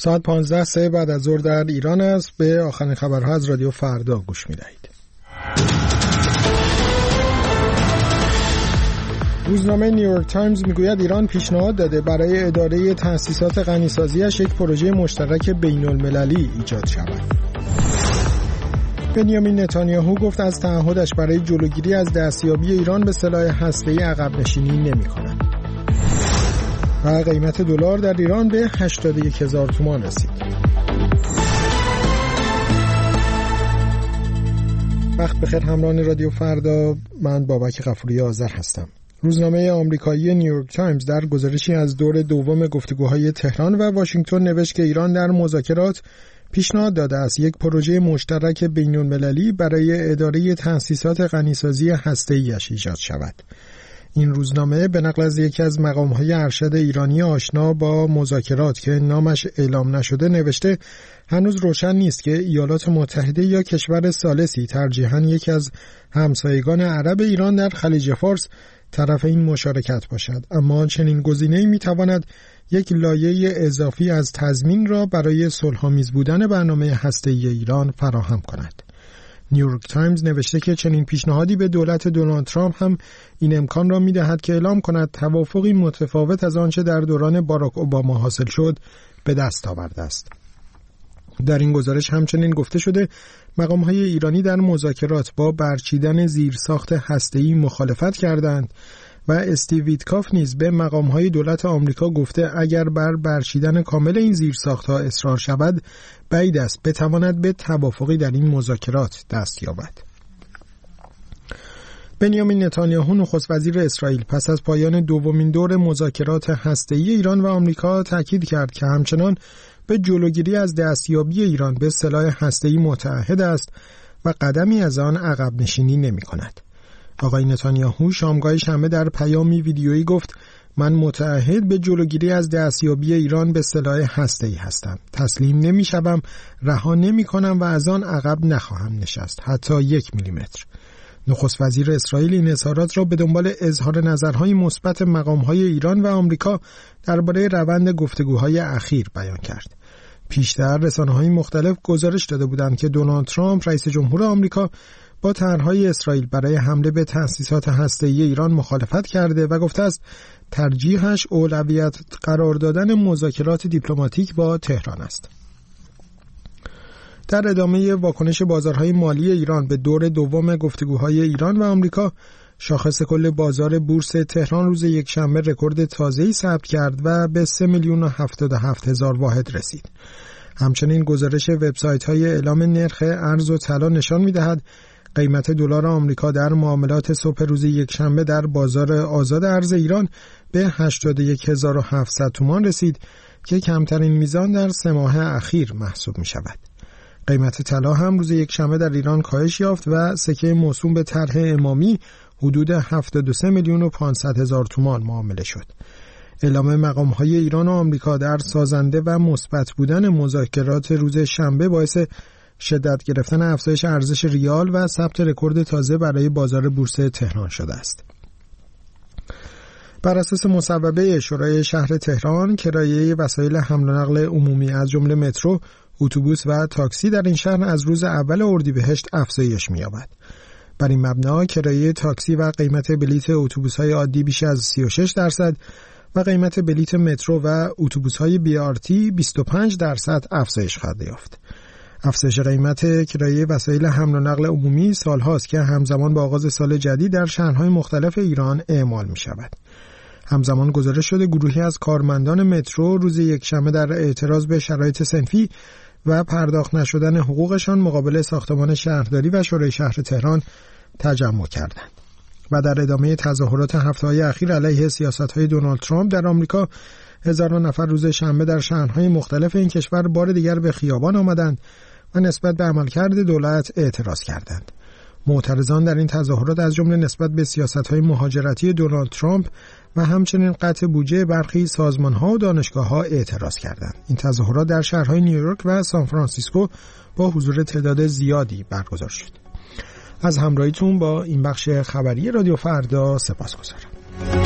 ساعت 15 بعد از ظهر در ایران است. به آخرین خبرها از رادیو فردا گوش می‌دهید. روزنامه نیویورک تایمز میگوید ایران پیشنهاد داده برای اداره تأسیسات غنیسازی‌اش یک پروژه مشترک بین‌المللی ایجاد شود. بنیامین نتانیاهو گفت از تعهدش برای جلوگیری از دستیابی ایران به سلاح هسته‌ای عقب نشینی نمی‌کند. و قیمت دلار در ایران به 81,000 تومان رسید. وقت بخیر همراهان رادیو فردا، من بابک غفوری آذر هستم. روزنامه آمریکایی نیویورک تایمز در گزارشی از دور دوم گفتگوهای تهران و واشنگتن نوشت که ایران در مذاکرات پیشنهاد داده است یک پروژه مشترک بین‌المللی برای اداره تأسیسات غنیسازی هسته‌ای‌اش ایجاد شود. این روزنامه به نقل از یکی از مقام‌های ارشد ایرانی آشنا با مذاکرات که نامش اعلام نشده نوشته هنوز روشن نیست که ایالات متحده یا کشور ثالثی ترجیحاً یکی از همسایگان عرب ایران در خلیج فارس طرف این مشارکت باشد، اما چنین گزینه‌ای می‌تواند یک لایه اضافی از تضمین را برای صلح‌آمیز بودن برنامه هسته‌ای ایران فراهم کند. نیویورک تایمز نوشته که چنین پیشنهادی به دولت دونالد ترامپ هم این امکان را می‌دهد که اعلام کند توافقی متفاوت از آنچه در دوران باراک اوباما حاصل شد به دست آورده است. در این گزارش همچنین گفته شده مقام‌های ایرانی در مذاکرات با برچیدن زیرساخت هسته‌ای مخالفت کردند و استیو ویتکاف نیز به مقام‌های دولت آمریکا گفته اگر بر برچیدن کامل این زیرساخت‌ها اصرار شود بعید است بتواند به توافقی در این مذاکرات دست یابد. بنیامین نتانیاهو نخست وزیر اسرائیل پس از پایان دومین دور مذاکرات هسته‌ای ایران و آمریکا تاکید کرد که همچنان به جلوگیری از دستیابی ایران به سلاح هسته‌ای متعهد است و قدمی از آن عقب نشینی نمی‌کند. آقای نتانیاهو شامگاه شنبه در پیامی ویدیویی گفت من متعهد به جلوگیری از دستیابی ایران به سلاح هسته‌ای هستم. تسلیم نمی‌شوم، رها نمی‌کنم و از آن عقب نخواهم نشست، حتی 1 میلیمتر. نخست وزیر اسرائیل این اظهارات را به دنبال اظهار نظرهای مثبت مقام‌های ایران و آمریکا درباره روند گفتگوهای اخیر بیان کرد. پیشتر رسانه‌های مختلف گزارش داده بودند که دونالد ترامپ رئیس جمهور آمریکا با طرح‌های اسرائیل برای حمله به تأسیسات هسته‌ای ایران مخالفت کرده و گفته است ترجیحش اولویت قرار دادن مذاکرات دیپلماتیک با تهران است. در ادامه واکنش بازارهای مالی ایران به دور دوم گفتگوهای ایران و آمریکا، شاخص کل بازار بورس تهران روز یکشنبه رکورد تازه‌ای ثبت کرد و به 3,077,000 واحد رسید. همچنین گزارش وبسایت‌های اعلام نرخ ارز و طلا نشان می‌دهد قیمت دلار آمریکا در معاملات صبح روز یکشنبه در بازار آزاد ارز ایران به 81,700 تومان رسید که کمترین میزان در 3 ماه اخیر محسوب می‌شود. قیمت طلا هم روز یکشنبه در ایران کاهش یافت و سکه موسوم به طرح امامی حدود 73,500,000 تومان معامله شد. اعلام مقام‌های ایران و آمریکا در سازنده و مثبت بودن مذاکرات روز شنبه باعث شدت گرفتن افزایش ارزش ریال و ثبت رکورد تازه برای بازار بورس تهران شده است. بر اساس مصوبه شورای شهر تهران، کرایه وسایل حمل و نقل عمومی از جمله مترو، اتوبوس و تاکسی در این شهر از روز اول اردیبهشت افزایش می‌یابد. بر این مبنا کرایه تاکسی و قیمت بلیت اتوبوس‌های عادی بیش از 36% و قیمت بلیت مترو و اتوبوس‌های BRT 25% افزایش خواهد یافت. افزایش قیمت کرایه وسایل حمل و نقل عمومی سالهاست که همزمان با آغاز سال جدید در شهرهای مختلف ایران اعمال می‌شود. همزمان گزارش شده گروهی از کارمندان مترو روز یکشنبه در اعتراض به شرایط صنفی و پرداخت نشدن حقوقشان مقابل ساختمان شهرداری و شورای شهر تهران تجمع کردند. و در ادامه تظاهرات هفته‌های اخیر علیه سیاست‌های دونالد ترامپ در آمریکا، هزاران نفر روز شنبه در شهرهای مختلف این کشور بار دیگر به خیابان آمدند و نسبت به عملکرد دولت اعتراض کردند. معترضان در این تظاهرات از جمله نسبت به سیاست‌های مهاجرتی دونالد ترامپ و همچنین قطع بودجه برخی سازمان‌ها و دانشگاه‌ها اعتراض کردند. این تظاهرات در شهرهای نیویورک و سان فرانسیسکو با حضور تعداد زیادی برگزار شد. از همراهیتون با این بخش خبری رادیو فردا سپاسگزارم.